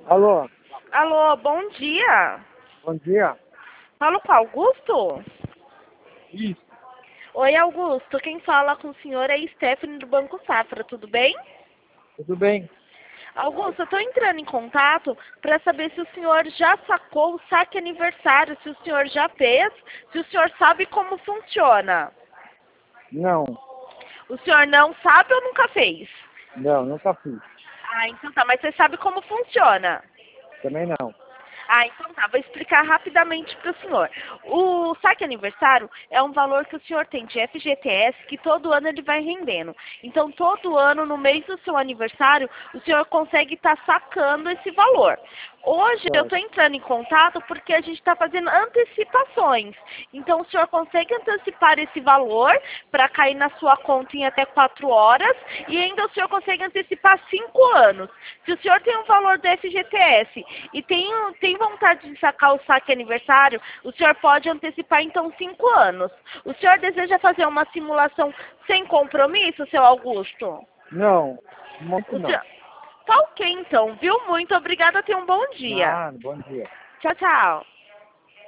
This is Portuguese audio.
Alô, Alô, bom dia. bom dia. Falo com o Augusto? Isso, Oi, Augusto. Quem fala com o senhor é Stephanie do Banco Safra, tudo bem? tudo bem? Augusto, eu estou entrando em contato para saber se o senhor já sacou o saque aniversário, se o senhor já fez, se o senhor sabe como funciona. Não, O senhor não sabe ou nunca fez? não, nunca fiz. Ah, então tá, mas você sabe como funciona. Também não. Ah, então tá, vou explicar rapidamente para o senhor. O saque aniversário é um valor que o senhor tem de FGTS que todo ano ele vai rendendo. Então, todo ano, no mês do seu aniversário, o senhor consegue estar sacando esse valor. Hoje eu Certo. estou entrando em contato porque a gente está fazendo antecipações. Então, o senhor consegue antecipar esse valor para cair na sua conta em até 4 horas e ainda o senhor consegue antecipar 5 anos. Se o senhor tem um valor do FGTS e tem vontade de sacar o saque aniversário, o senhor pode antecipar então 5 anos. O senhor deseja fazer uma simulação sem compromisso, seu Augusto? Não, muito O não. senhor... Tá ok então, viu? Muito obrigada, tenha um bom dia. Nada, bom dia. Tchau, tchau.